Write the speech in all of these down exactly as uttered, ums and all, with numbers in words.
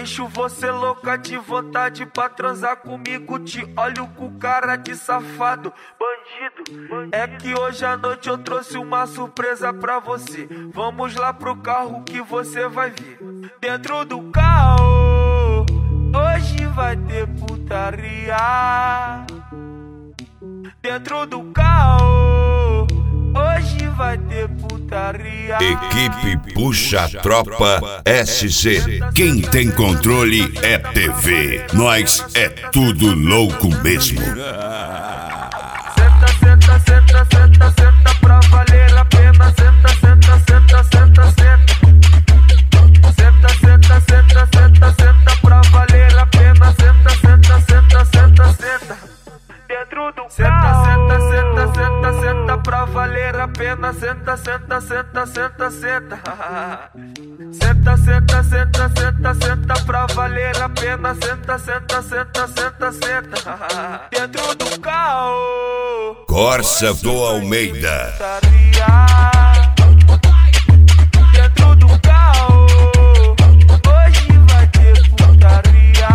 Deixo você louca de vontade pra transar comigo. Te olho com cara de safado, bandido. É que hoje à noite eu trouxe uma surpresa pra você. Vamos lá pro carro que você vai ver. Dentro do carro hoje vai ter putaria. Dentro do carro hoje vai ter putaria. Equipe Puxa Tropa S C. Quem tem controle é T V. Nós é tudo louco mesmo. Senta, senta, senta, senta, senta pra valer a pena. Senta, senta, senta, senta, senta. Senta, senta, senta, senta, senta pra valer a pena. Senta, senta, senta, senta, senta. Dentro do senta, senta, senta, senta, senta pra valer a pena. Senta, senta, senta, senta, senta. Senta, senta, senta, senta, senta pra valer a pena. Senta, senta, senta, senta, senta. Dentro do carro Corsa do Almeida. Dentro do carro hoje vai ter putaria.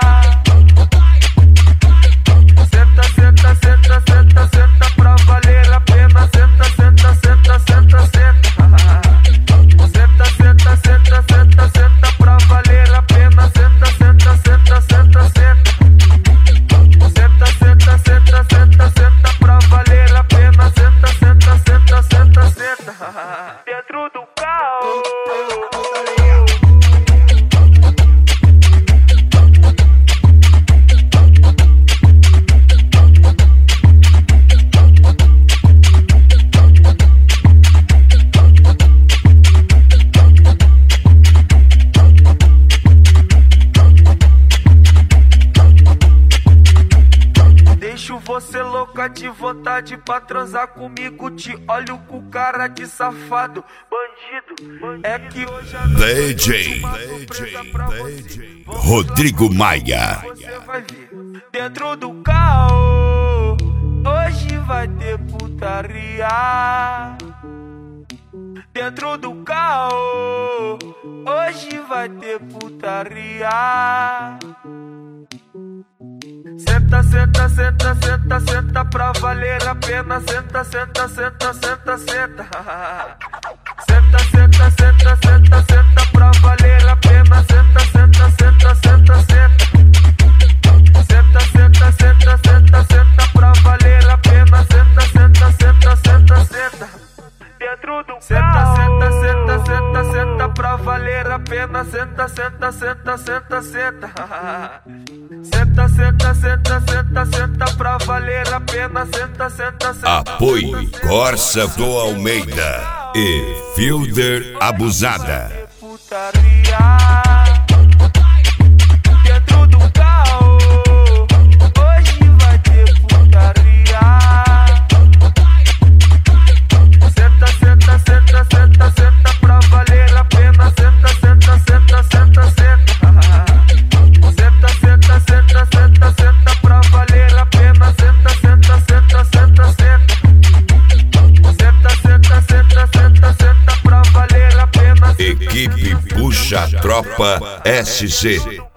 Senta, senta, senta, senta, senta pra valer a pena. Senta, senta, senta, senta, senta. Senta, senta, senta, senta, senta pra valer a pena. Senta, senta, senta, senta, senta. Senta, senta, senta, senta, senta pra valer a pena. Senta, senta, senta, senta, senta. Dentro do carro. Deixo você louca de vontade pra transar comigo. Te olho com cara de safado, bandido. É que hoje à noite D J, D J Rodrigo Maia. você vai ver. Dentro do carro hoje vai ter putaria. Dentro do carro hoje vai ter putaria. Senta, senta, senta, senta, senta pra valer a pena. Senta, senta, senta, senta, senta. Senta, senta, senta, senta, senta pra valer a pena. Senta, senta, senta, senta, senta. Senta, senta, senta, senta, senta pra valer a pena. Senta, senta, senta, senta, senta. Dentro do senta, senta, senta, senta, senta pra valer a pena. Senta, senta, senta, senta, senta. Senta, senta, senta, senta, senta pra valer a pena. Senta, senta, senta. Apoie Corsa do Almeida e Fielder Abusada. Dentro do carro hoje vai ter putaria. Senta, senta, senta, senta, senta pra valer a pena. Senta, senta, senta, senta, senta. Senta, senta, senta, senta, senta pra valer a pena. Senta, senta, senta, senta, senta. Senta, senta, senta, senta, senta pra valer a pena. Equipe Puxa Tropa S C.